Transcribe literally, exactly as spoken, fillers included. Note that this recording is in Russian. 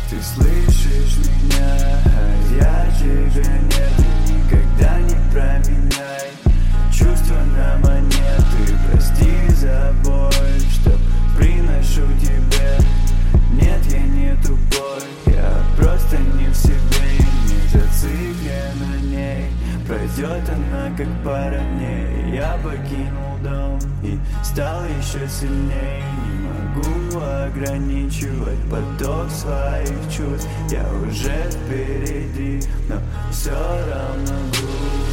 Ты слышишь меня, а я тебя нет. И никогда не променяй чувства на монеты. Прости за боль, что приношу тебе. Нет, я не тупой, я просто не в себе и не зациклен на ней. Пройдет она как пара дней. Я покинул дом и стал еще сильней. Не могу ограничивать поток своих чувств. Я уже впереди, но все равно грустно.